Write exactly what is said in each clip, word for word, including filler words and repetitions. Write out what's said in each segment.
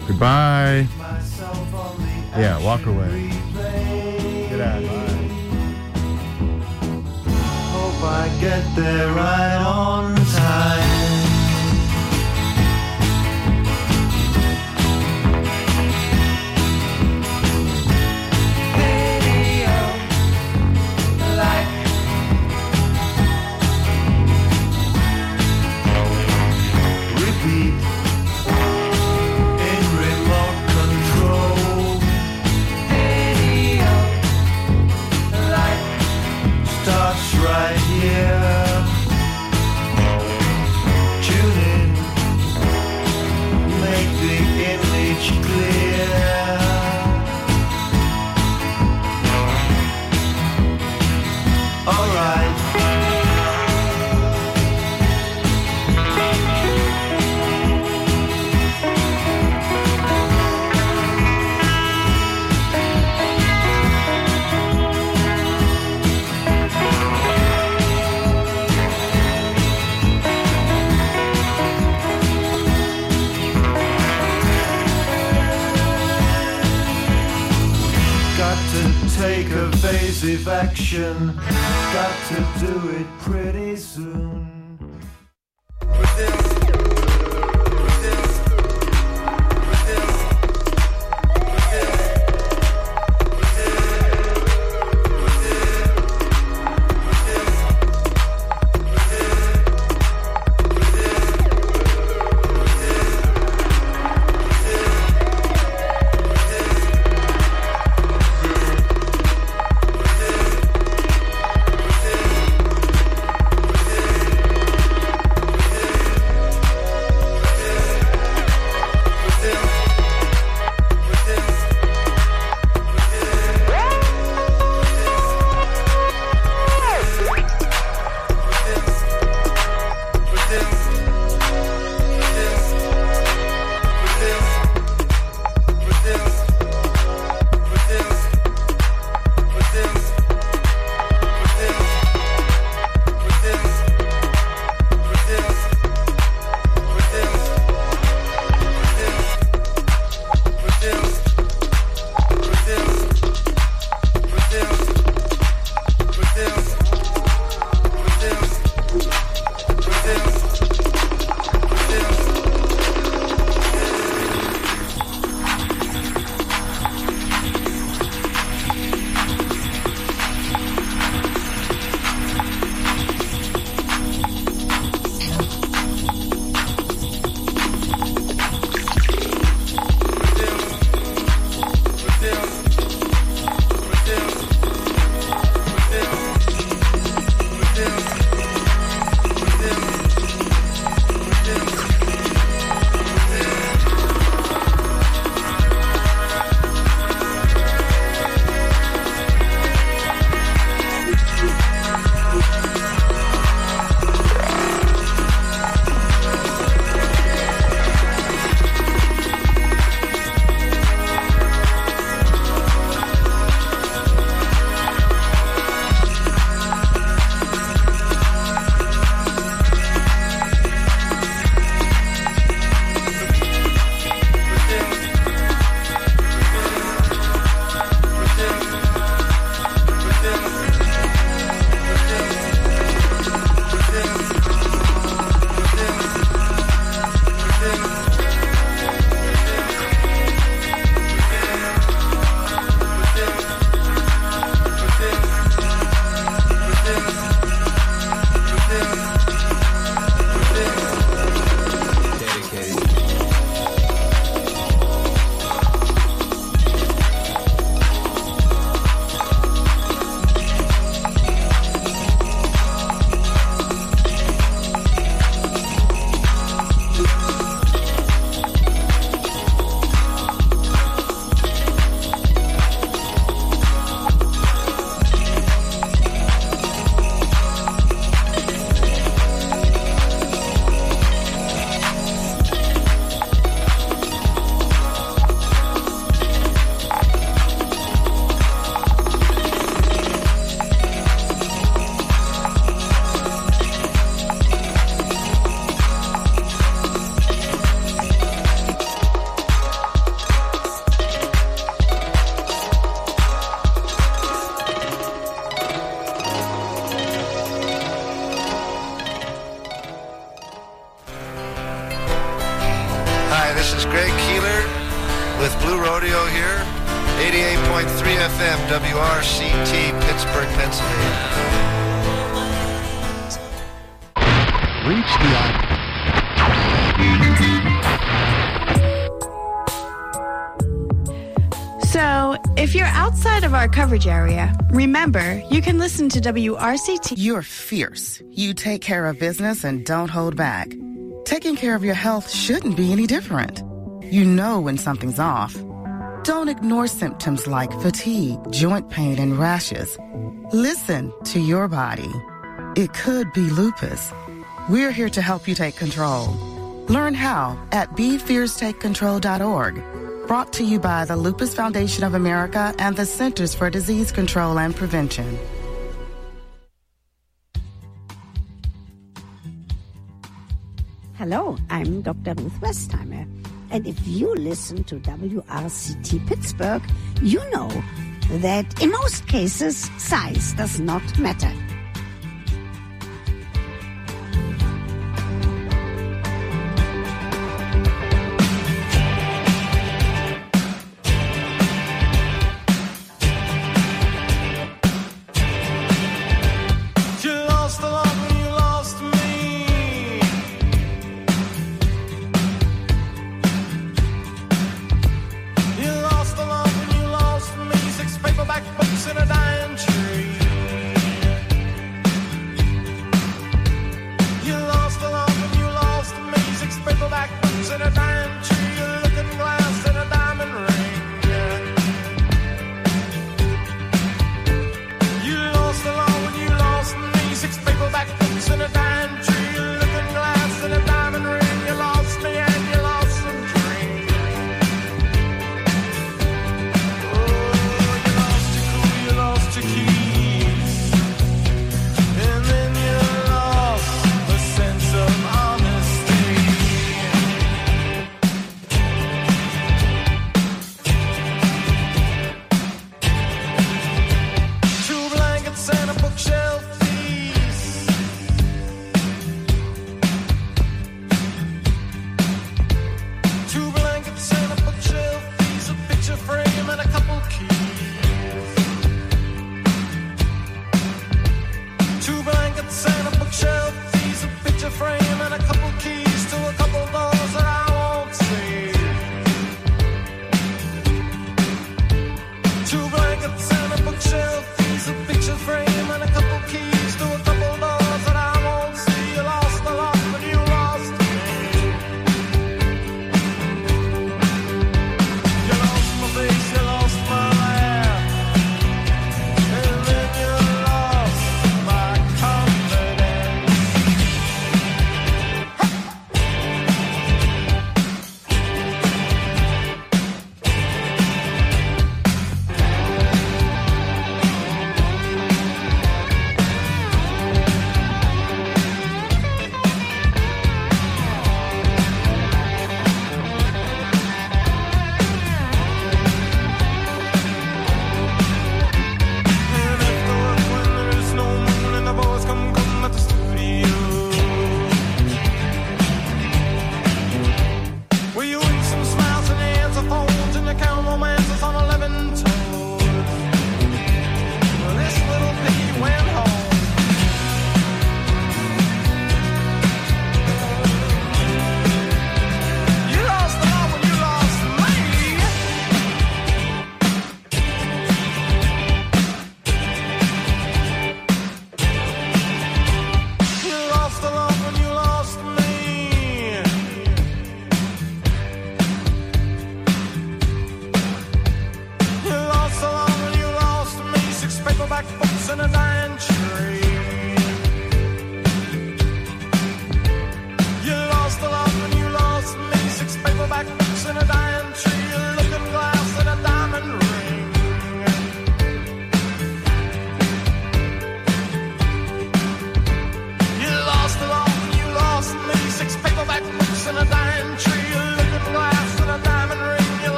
Goodbye. Yeah, walk away. Get out. Bye. Hope I get there right on time. Right here, tune in, make the image clear. All right. Take evasive action, got to do it pretty soon. Hi, this is Greg Keeler with Blue Rodeo here, eighty-eight point three F M, W R C T, Pittsburgh, Pennsylvania. Reach the So, if you're outside of our coverage area, remember, you can listen to W R C T. You're fierce. You take care of business and don't hold back. Taking care of your health shouldn't be any different. You know when something's off. Don't ignore symptoms like fatigue, joint pain, and rashes. Listen to your body. It could be lupus. We're here to help you take control. Learn how at be fierce take control dot org. Brought to you by the Lupus Foundation of America and the Centers for Disease Control and Prevention. Hello, I'm Doctor Ruth Westheimer. And if you listen to W R C T Pittsburgh, you know that in most cases, size does not matter.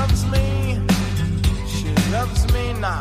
loves me, she loves me not.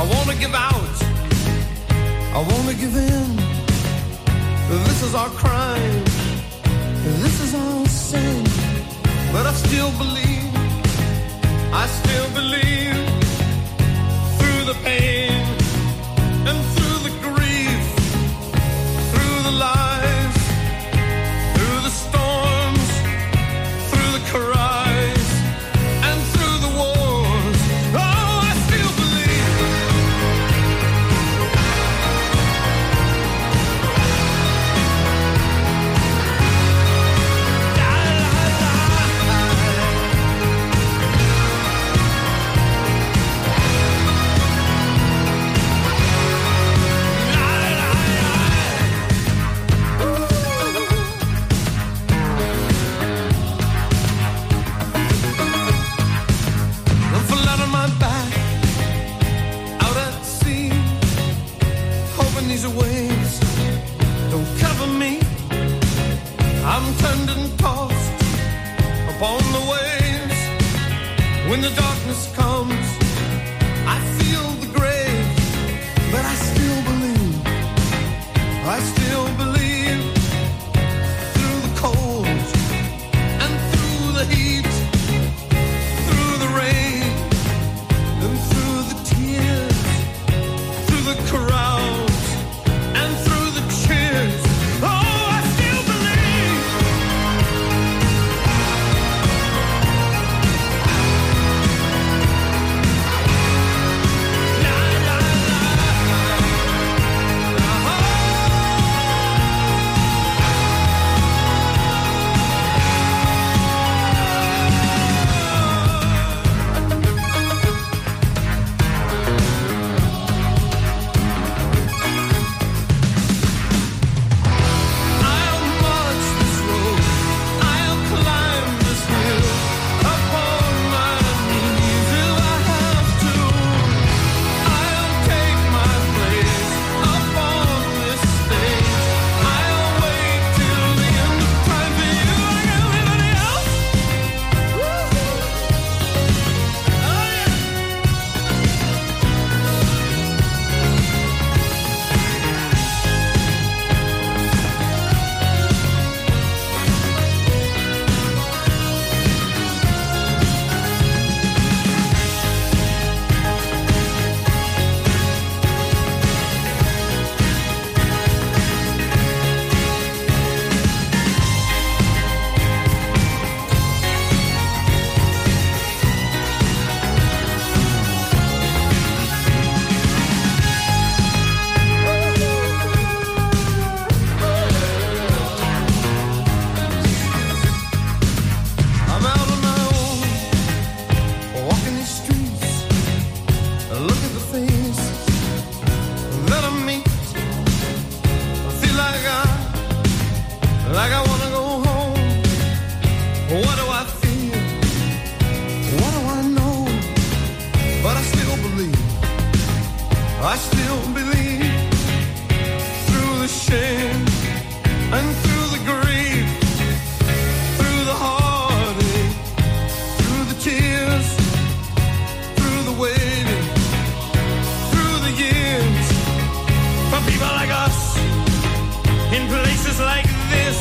I wanna give out, I wanna give in. This is our crime, this is our sin. But I still believe, I still believe. Through the pain and through the grief, through the lies, through the storms, through the cries, and through the wars, oh, I still believe. These waves don't cover me. I'm turned and tossed upon the waves. When the darkness comes, I feel the grave, but I still believe, I still believe. Through the cold and through the heat, through the rain and through the tears, through the crowd and through the cheers, oh, I still believe. La, la, la, la. I still believe through the shame and through the grief, through the heartache, through the tears, through the waiting, through the years. For people like us, in places like this,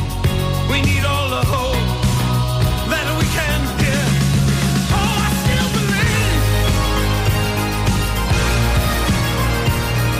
we need all the hope that we can give. Oh, I still believe.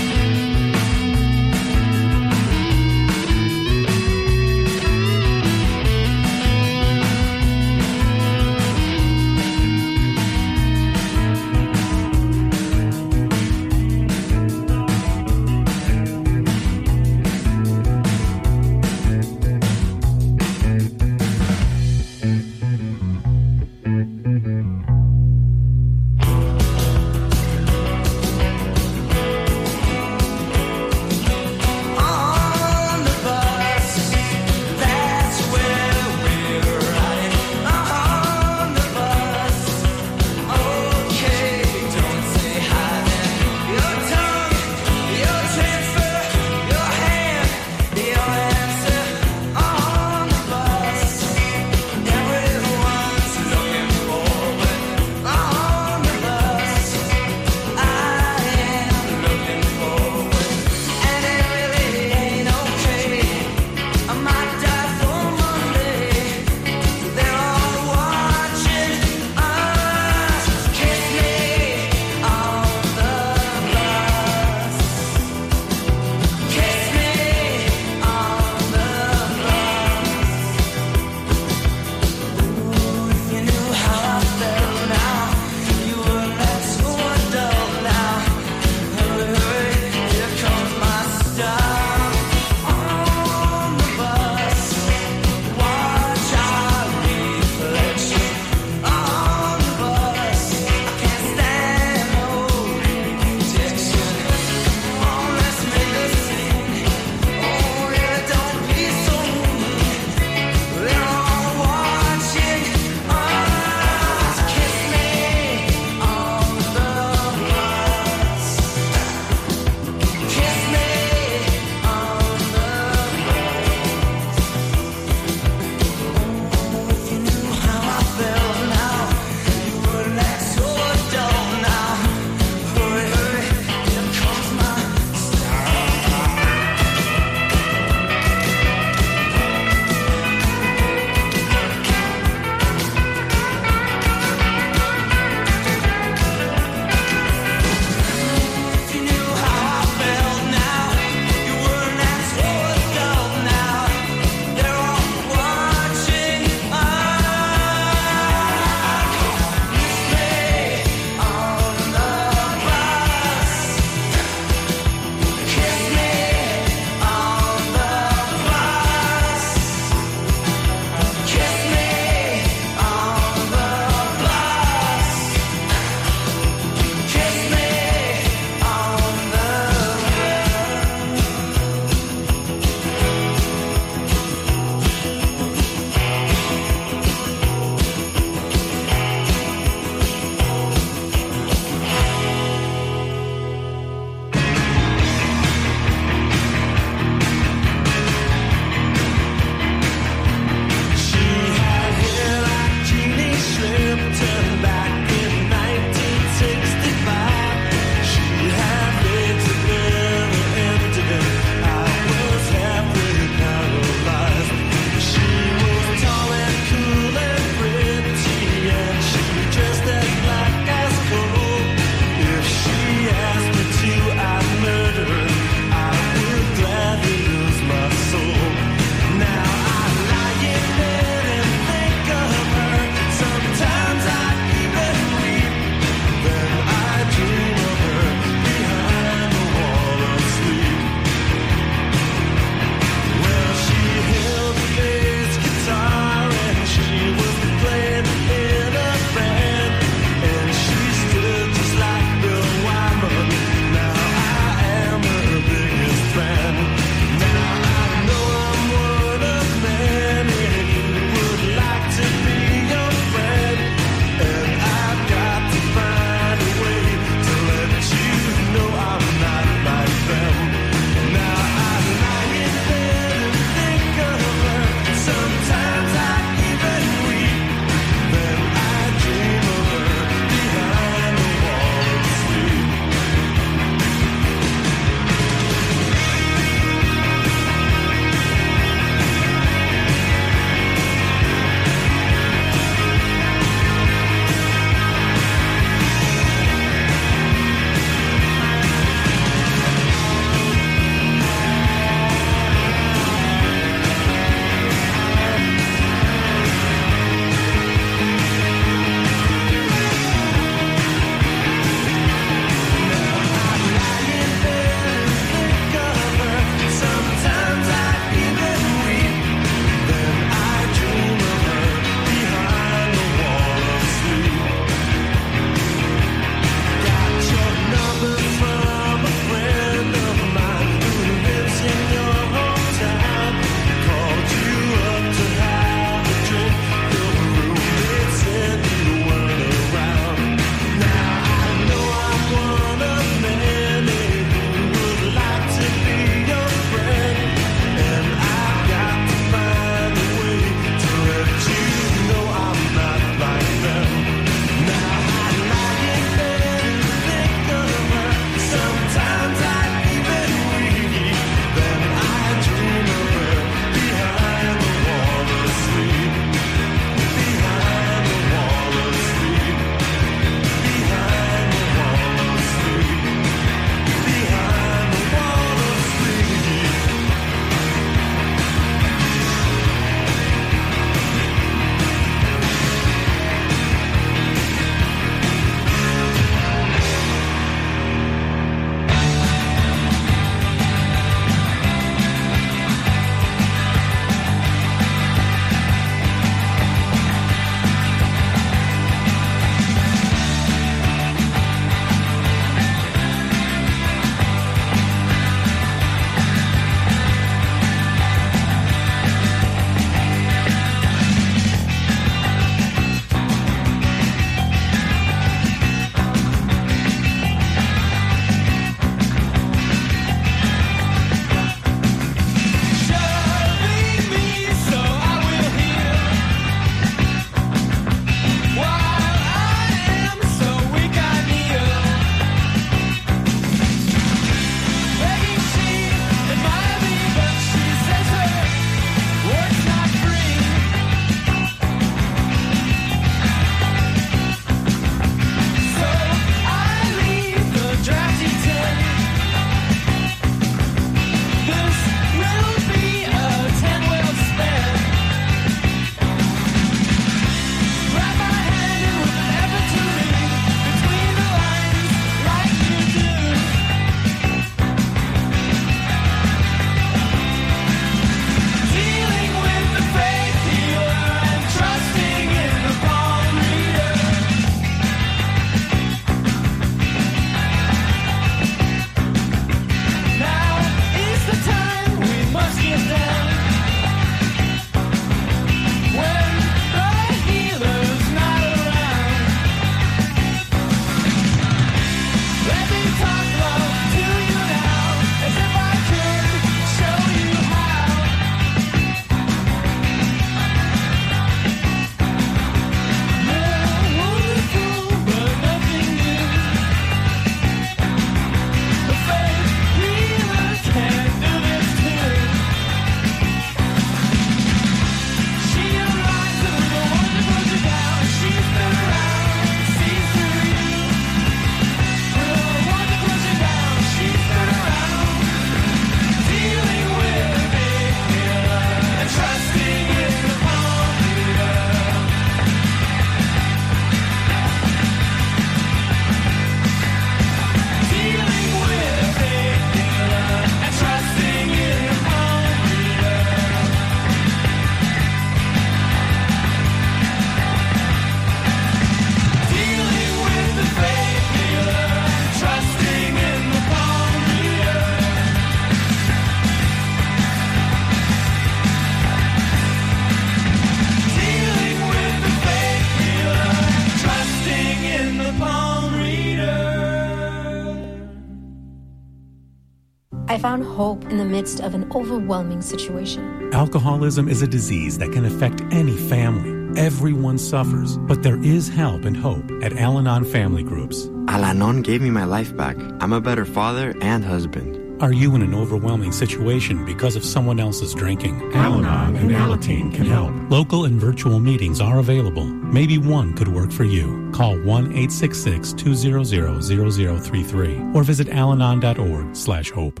I found hope in the midst of an overwhelming situation. Alcoholism is a disease that can affect any family. Everyone suffers, but there is help and hope at Al-Anon Family Groups. Al-Anon gave me my life back. I'm a better father and husband. Are you in an overwhelming situation because of someone else's drinking? Al-Anon and Alateen can help. Local and virtual meetings are available. Maybe one could work for you. Call one eight six six, two zero zero, zero zero three three or visit alanon dot org slash hope.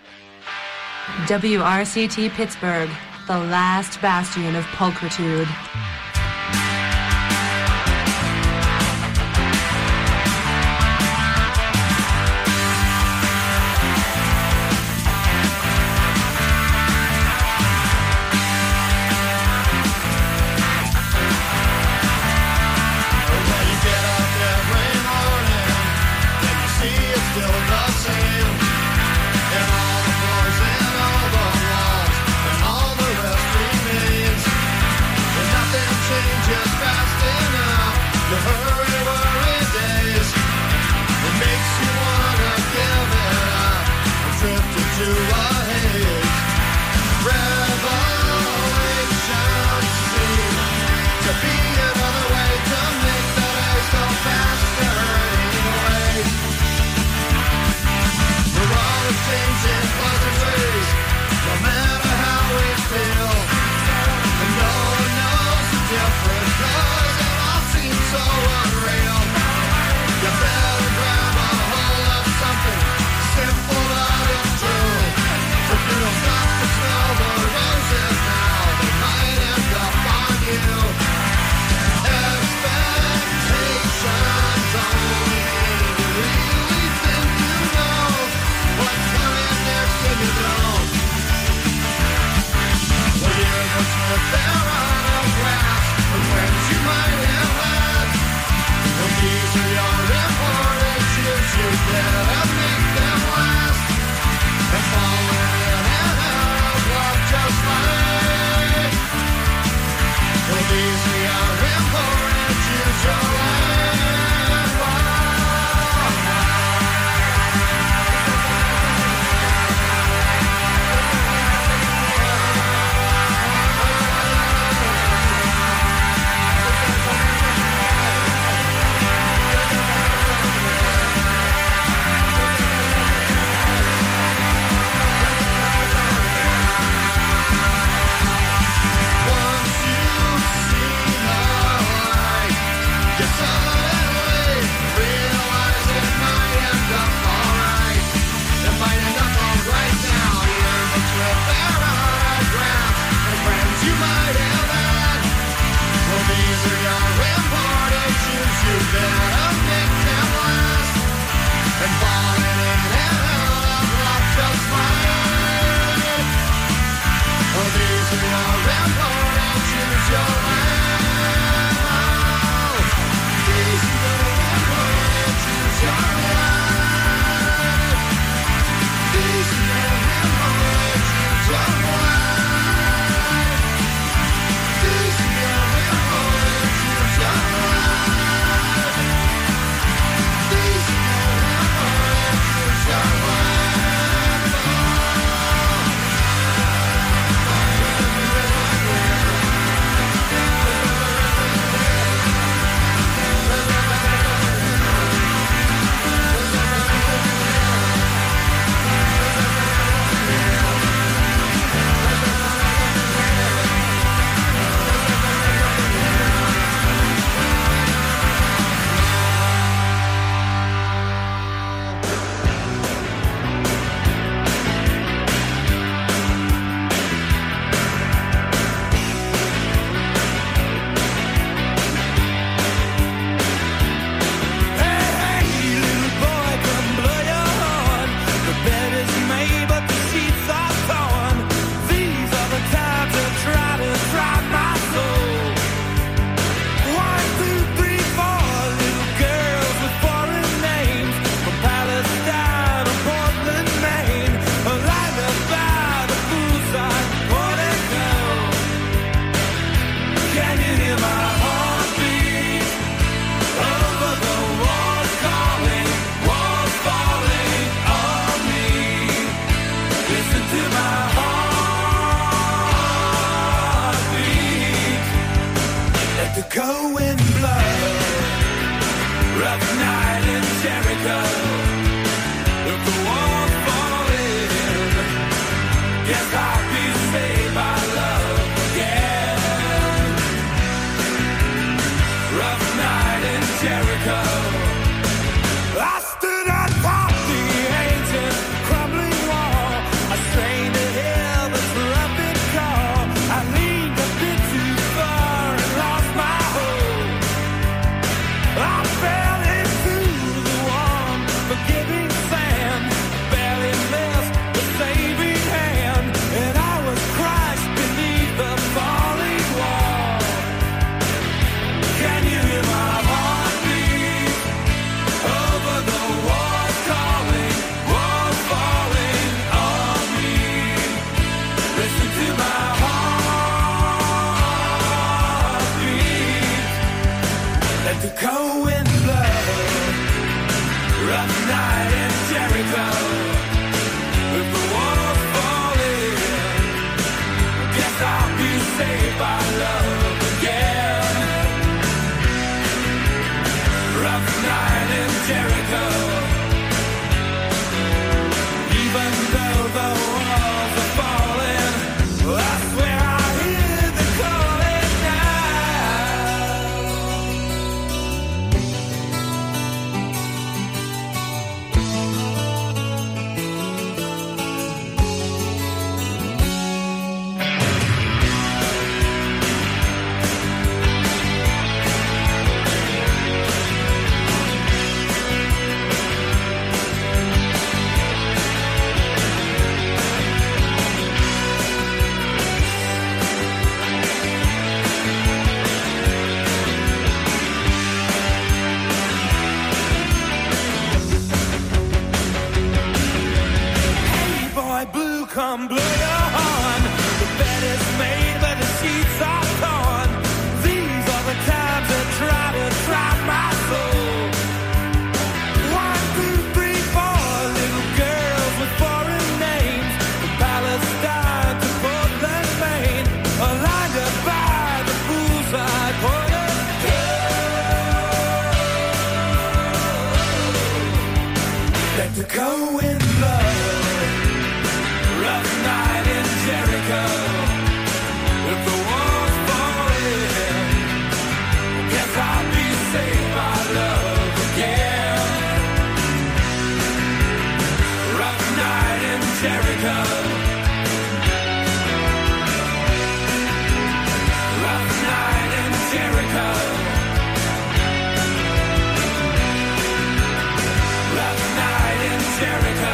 W R C T Pittsburgh, the last bastion of pulchritude. Nothing Guess I'll be saved by love again. Rough night in Jericho. I stood atop the ancient crumbling wall. I strained to hear the trumpet call. I leaned a bit too far and lost my hold. I fell into the warm, forgiving sand. Barely missed the saving hand, and I was crushed beneath the falling wall. Can you hear my heartbeat over the walls calling, walls falling on me? Listen to my heartbeat. Let the cold wind blow. Rough night in Jericho. With the walls falling, guess I'll be saved by love again. Rough night in Jericho. Even though the walls are falling, I swear I hear the calling now. Hey boy blue, come blow your horn. The bed is made but the sheets are torn. These are the times that try to trap my soul. One, two, three, four little girls with foreign names, from Palestine to Portland, Maine, are lined up by the poolside porter. Let the cold wind blow. Rough night in Jericho. If the walls fall in, guess I'll be saved by love again. Rough night in Jericho. Rough night in Jericho. Rough night in Jericho.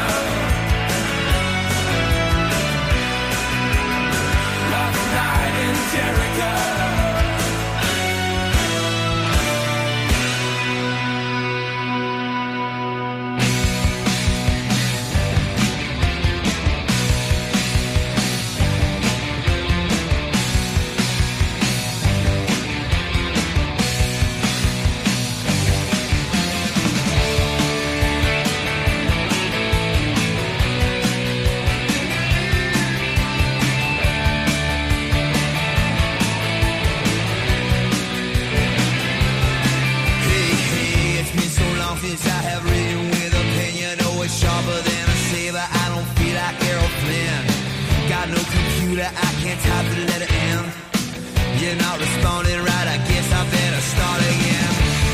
Rough night in Jericho. Hey, hey, it's been so long since I have written with a pen. You know it's sharper than a saber. I don't feel like Errol Flynn. Got no computer, I can't type the letter M. You're not responding right, I guess I better start again.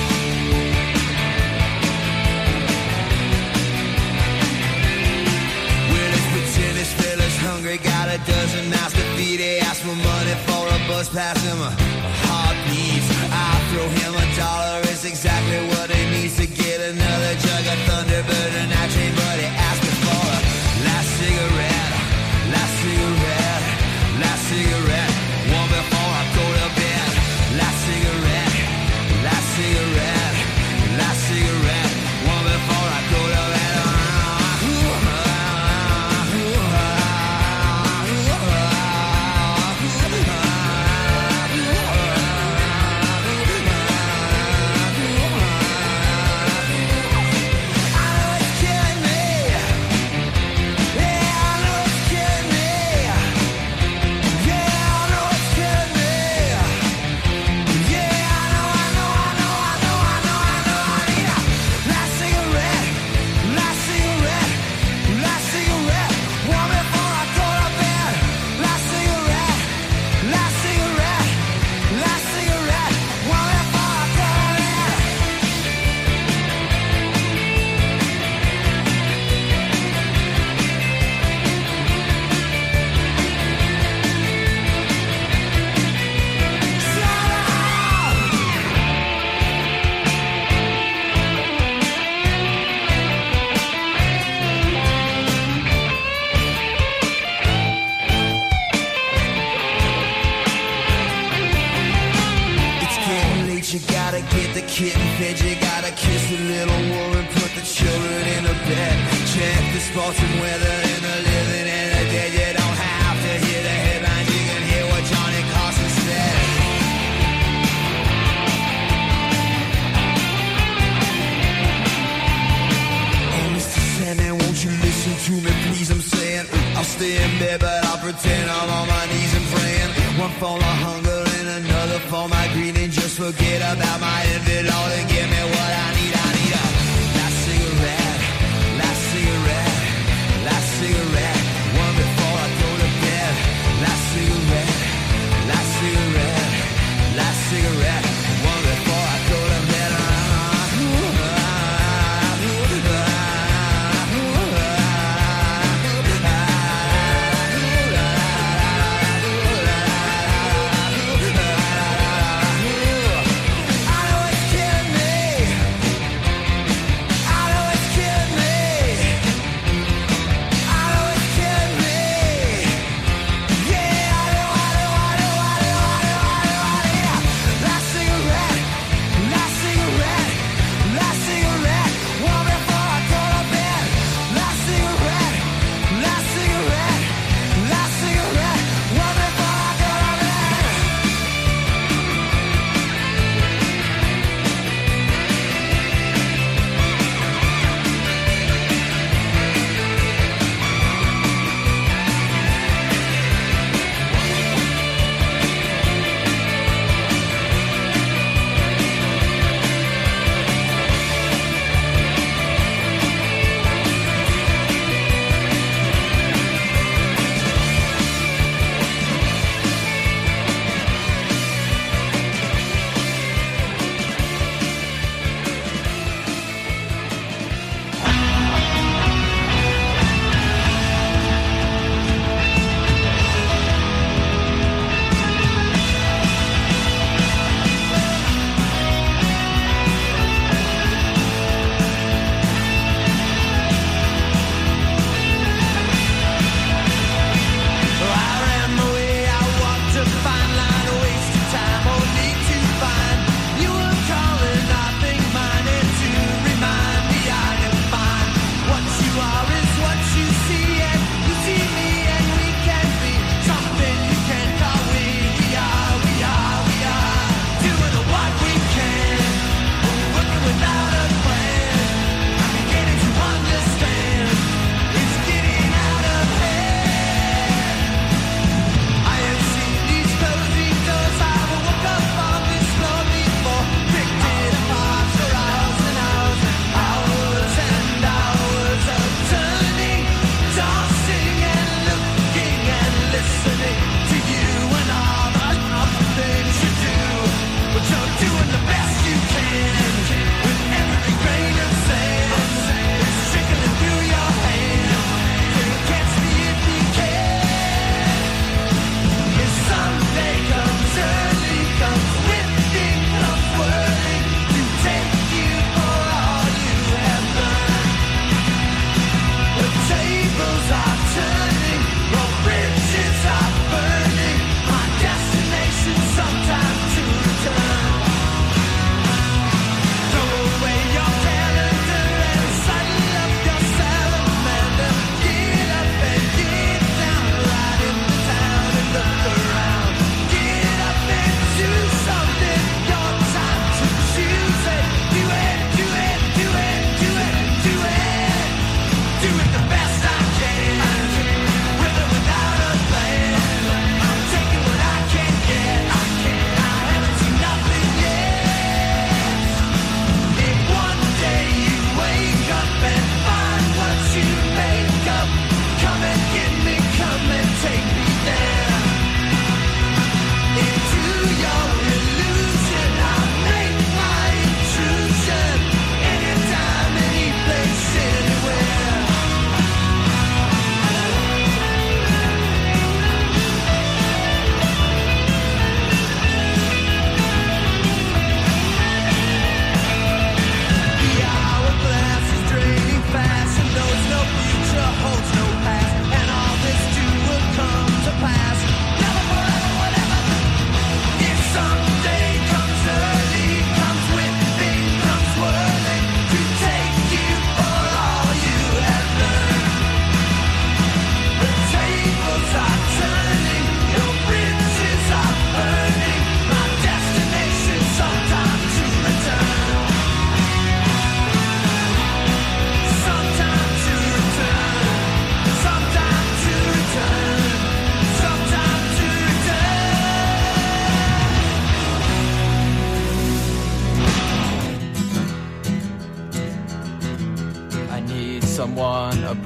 Well, let's pretend this fella's hungry, got a dozen mouths to feed. He asked for money for a bus pass, him a heartbeat. I throw him a dollar, it's exactly what he needs to get another jug of Thunderbird and I train. But he asked me for a last cigarette, last cigarette, last cigarette, one before I go to bed. Last cigarette, last cigarette, last cigarette, one before I go to bed. kitten fed, you gotta kiss a little woman, put the children in a bed. Check the sports and weather and the living and the dead. You don't have to hear the headlines, you can hear what Johnny Carson said. Oh, Mister Sandman, won't you listen to me, please? I'm saying I'll stay in bed, but I'll pretend I'm on my knees and praying. One for my hunger and another for my greed, and just forget about my envy, Lord, and give me what I need. I need a last cigarette, last cigarette, last cigarette, one before I go to bed. Last cigarette, last cigarette, last cigarette, one before I go to bed.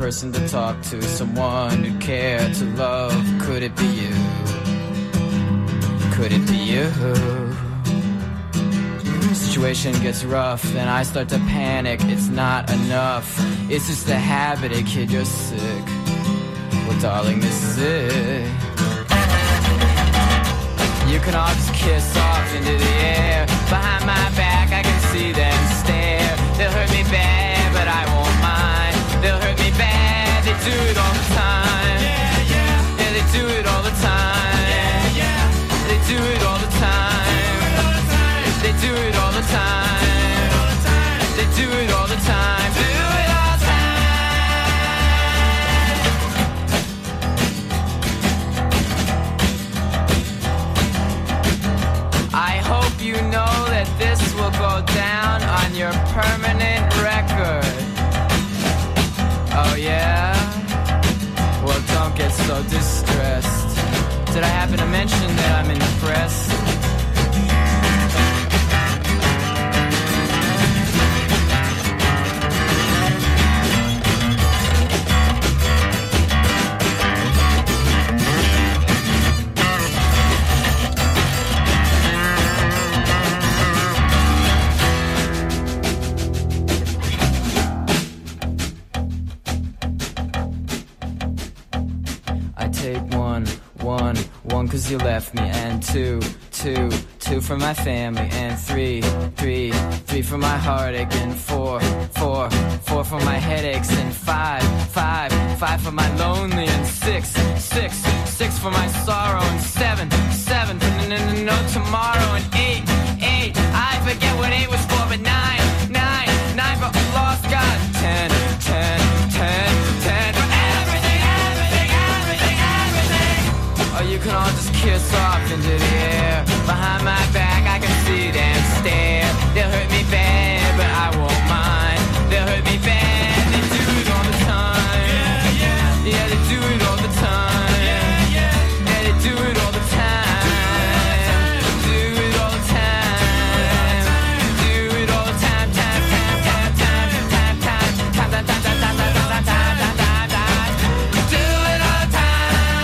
person to talk to, someone who'd care to love. Could it be you? Could it be you? Situation gets rough, then I start to panic. It's not enough, it's just a habit. Hey kid, you're sick. Well darling, this is it. You can all just kiss off into the air. Behind my back I can see them stare. They'll hurt me bad, but I won't mind. They'll hurt me bad, they do it all the time. Yeah, yeah. Yeah, they do it all the time. Yeah, yeah. They do it all the time. They do it all the time. They do it all the time. Do it all the time. I hope you know that this will go down on your permanent record. Oh yeah? Well, don't get so distressed. Did I happen to mention that I'm in the press? Cause you left me, and two, two, two for my family, and three, three, three for my heartache, and four, four, four for my headaches, and five, five, five for my lonely, and six, six, six for my sorrow, and seven, seven for no, no, no, no tomorrow, and eight, eight, I forget what eight was for, but nine, nine, nine for lost God, ten, ten, ten, ten for everything, everything, everything, everything. Oh, you can all just kiss off into the air. Behind my back I can see them stare. They'll hurt me bad, but I won't mind. They'll hurt me bad, they do it all the time. Yeah, yeah. Yeah, they do it all the time. Yeah, yeah. Yeah, they do it all the time. Do it all the time. Do it all the time. Time, time, time, time, time, time, time, time, time, time, time, time, time, time, time, time. Do it all the time.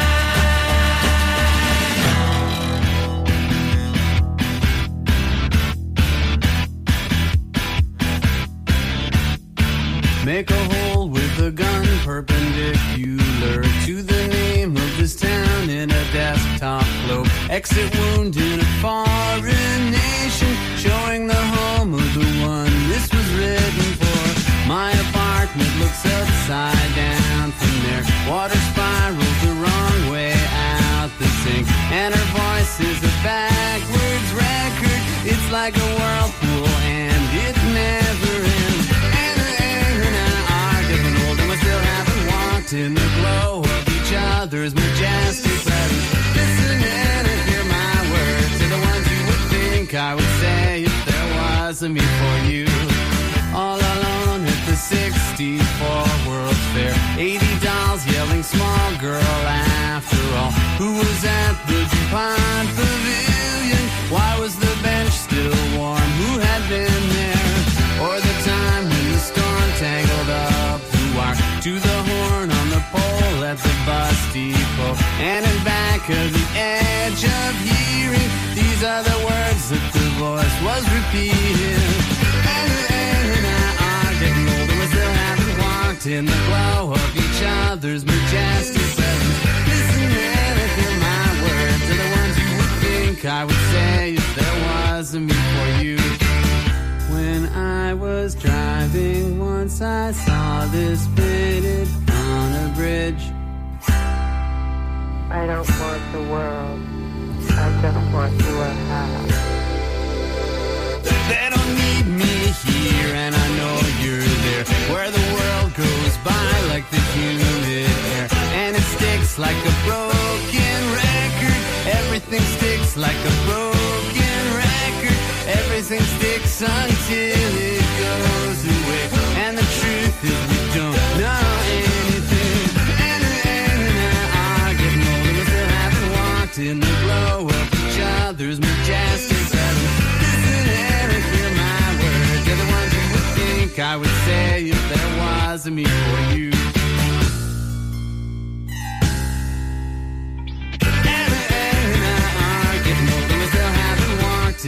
Make a hole with a gun perpendicular to the name of this town in a desktop globe. Exit wound in a foreign nation, showing the home of the one this was written for. My apartment looks upside down from there. Water spirals the wrong way out the sink, and her voice is a backwards record. It's like a whirlpool and it never ends. In the glow of each other's majestic presence. Listen in and hear my words. They're the ones you would think I would say if there was a me for you. All alone at the sixty-four World's Fair. eighty dolls yelling small girl after all. Who was at the DuPont Pavilion? Why was the bench still warm? Who had been there? Or the time when the storm tangled up the wire to the horn on the pole at the bus depot. And in back of the edge of hearing, these are the words that the voice was repeating. And, and, and I are getting older, we still haven't walked in the glow of each other's majestic presence. Listen and hear my words. They're the ones you would think I would say if there was a me for you. When I was driving once I saw this painted on a bridge. I don't want the world, I just want you a house. They don't need me here and I know you're there, where the world goes by like the humid air. And it sticks like a broken record. Everything sticks like a broken record. Everything sticks until it goes away. And the truth is we don't know anything. And, and, and I are getting older, we still haven't walked in the glow of each other's majestic presence. Listen and hear my words. They're the ones you would think I would say if there was a me for you.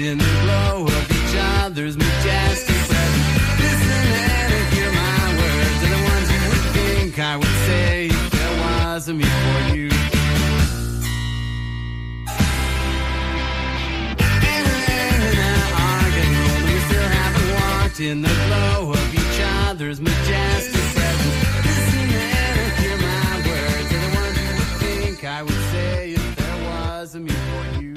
in the glow of each other's majestic presence. Listen and hear my words, they're the ones you would think I would say if there wasn't me for you. In the glow of each other's majestic presence. Listen and hear my words, they're the ones you would think I would say if there was a me for you.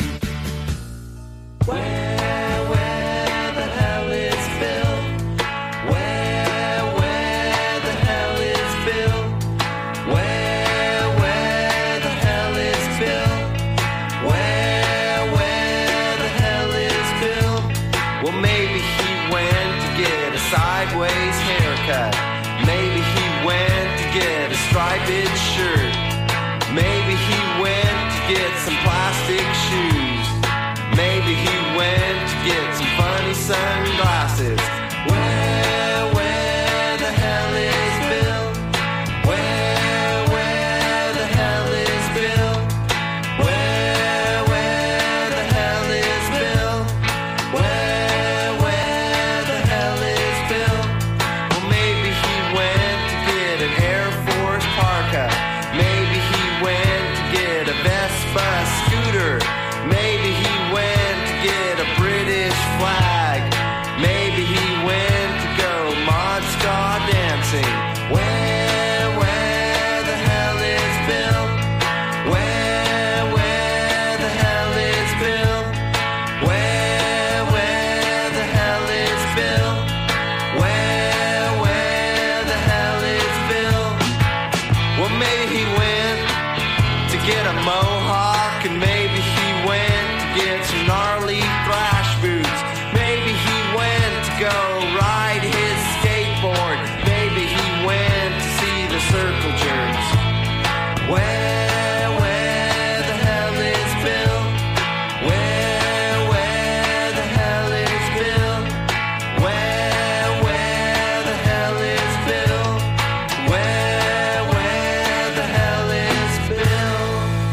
Where, where the hell is Bill? Where, where the hell is Bill? Where, where the hell is Bill? Where, where the hell is Bill? Well, maybe he went get a sideways haircut. Maybe he went to get a striped shirt. Maybe he went to get some plastic shoes. Maybe he went to get some funny sunglasses. Where, where the hell is Bill? Where, where the hell is Bill? Where, where the hell is Bill? Where, where the hell is Bill? Well, maybe he went to get an Air Force parka. Maybe he went to get a Vespa scooter. Maybe he went to get a British flag. Maybe he went to go Mod Ska dancing. Where, where the hell is Bill? Where, where the hell is Bill? Where, where the hell is Bill? Where, where the hell is Bill? Well, maybe he went to get a mohawk, and maybe he went to get some gnarly thrash boots. Maybe he went to go ride his skateboard. Maybe he went to see the circle jerks. Where, where the hell is Bill? Where, where the hell is Bill? Where, where the hell is Bill? Where, where the hell is Bill?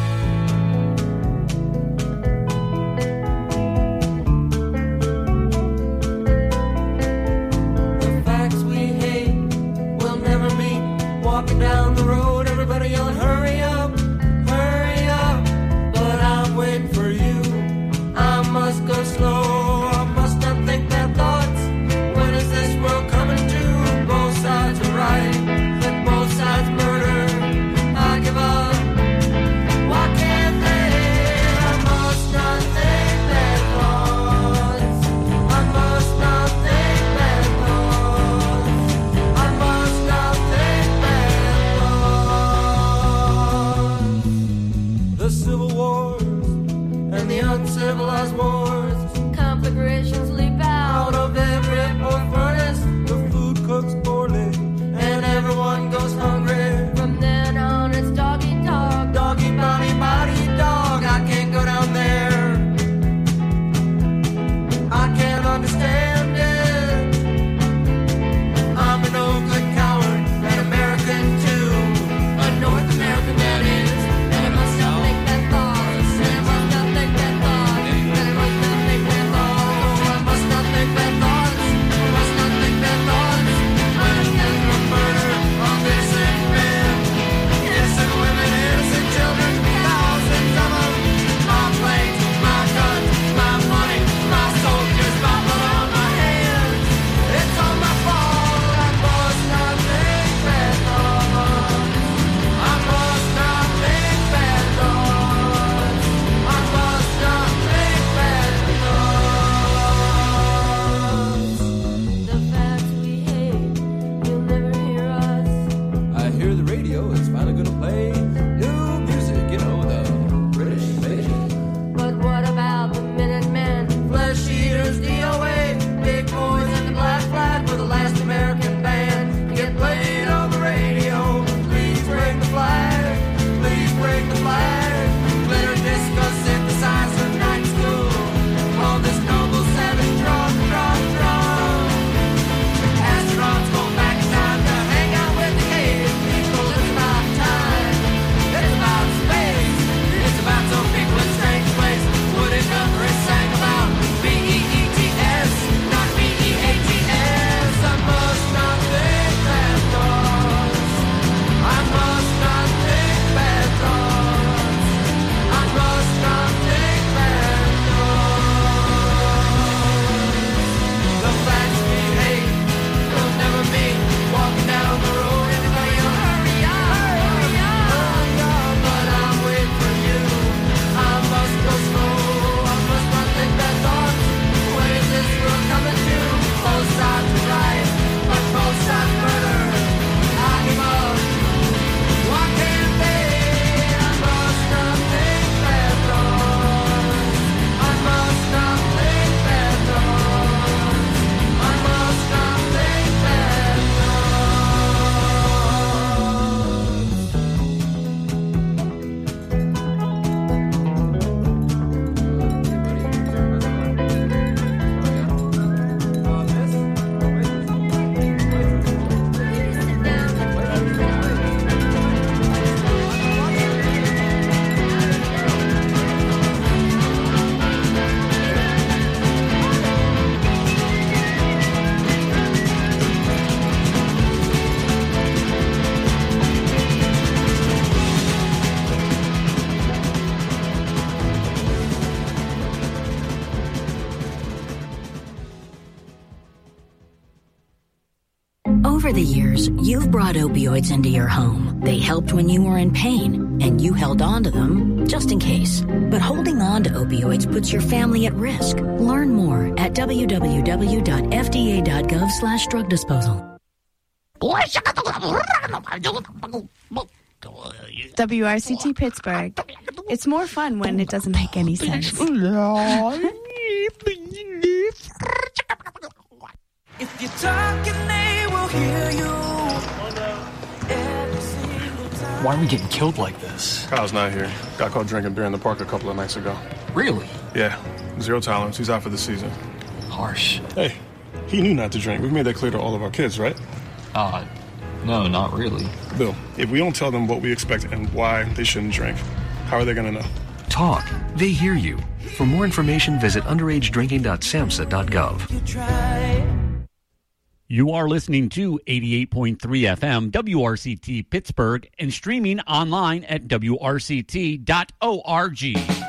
The facts we hate will never meet. Walking down the road, everybody yelling, hurry up, hurry up. But I'm waiting for you. I must go slow, I must not think bad thoughts. When is this world coming to? Both sides are right, but both sides murder. I give up. Why can't they? I must not think bad thoughts. I must not think bad thoughts. I must not think bad thoughts. The civil wars and the uncivilized wars. Conflagrations leap out. Out of every poor furnace, the food cooks poorly, and everyone goes hungry. From then on, it's dog eat dog. Doggy body body dog. I can't go down there. I can't understand it. I'm an old good coward, an American too, a North American that is. And I must not think bad thoughts. And I must not think bad thoughts. And I must not think bad thoughts. I must not think bad thoughts. I must not Over the years, you've brought opioids into your home. They helped when you were in pain, and you held on to them just in case. But holding on to opioids puts your family at risk. Learn more at w w w dot f d a dot gov slash drug disposal. W R C T Pittsburgh. It's more fun when it doesn't make any sense. If you're talking, they will hear you. Why are we getting killed like this? Kyle's not here. Got caught drinking beer in the park a couple of nights ago. Really? Yeah. Zero tolerance. He's out for the season. Harsh. Hey, he knew not to drink. We've made that clear to all of our kids, right? Uh, no, not really. Bill, if we don't tell them what we expect and why they shouldn't drink, how are they going to know? Talk. They hear you. For more information, visit underage drinking dot samhsa dot gov. You are listening to eighty-eight point three F M W R C T Pittsburgh and streaming online at w r c t dot org.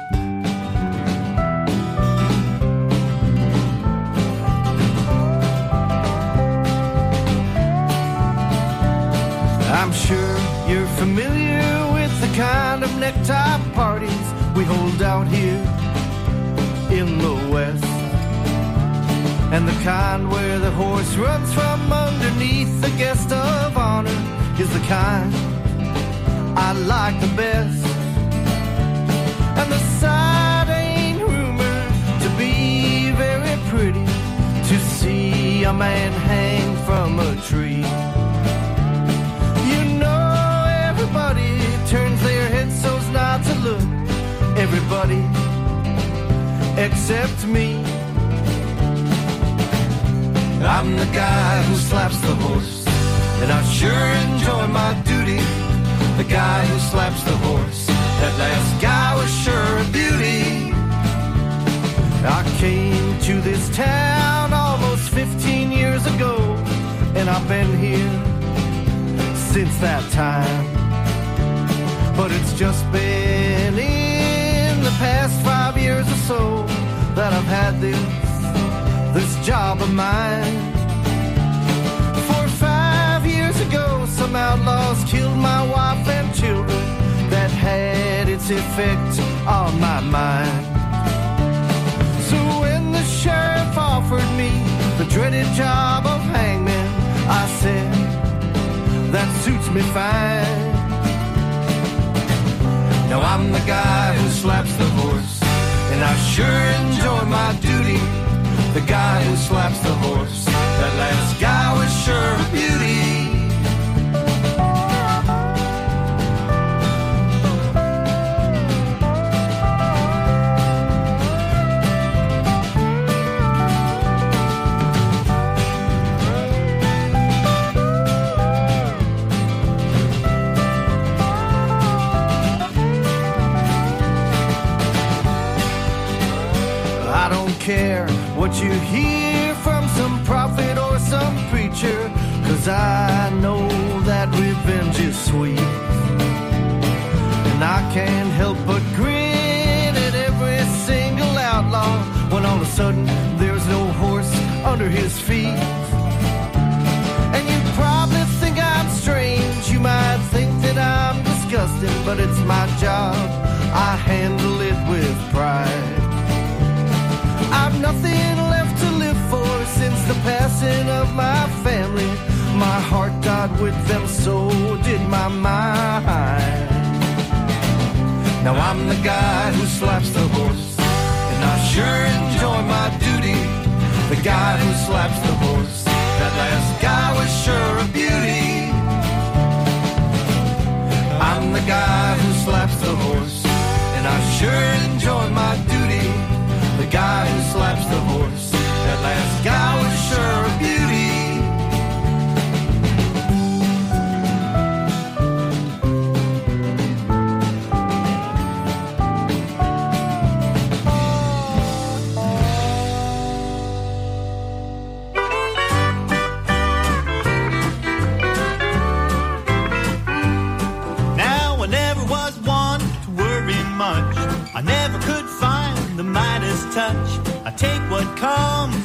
I'm sure you're familiar with the kind of necktie parties we hold out here in the West. And the kind where the horse runs from underneath the guest of honor is the kind I like the best. And the sight ain't rumored to be very pretty, to see a man hang from a tree. You know everybody turns their heads so's not to look. Everybody except me. I'm the guy who slaps the horse, and I sure enjoy my duty. The guy who slaps the horse, that last guy was sure a beauty. I came to this town almost fifteen years ago, and I've been here since that time. But it's just been in the past five years or so that I've had this this job of mine. For five years ago, some outlaws killed my wife and children. That had its effect on my mind. So when the sheriff offered me the dreaded job of hangman, I said, that suits me fine. Now I'm the guy who slaps the horse, and I sure enjoy my duty. The guy who slaps the horse, that last guy was sure a beauty. I don't care what you hear from some prophet or some preacher, 'cause I know that revenge is sweet. And I can't help but grin at every single outlaw when all of a sudden there's no horse under his feet. And you probably think I'm strange, you might think that I'm disgusting, but it's my job, I handle it with pride. I've nothing left to live for since the passing of my family. My heart died with them, so did my mind. Now I'm the guy who slaps the horse, and I sure enjoy my duty. The guy who slaps the horse, that last guy was sure a beauty. I'm the guy who slaps the horse, and I sure enjoy my duty. The guy who slaps the horse, that last guy was sure a beauty. Now I never was one to worry much. I never could find the Midas touch. I take what comes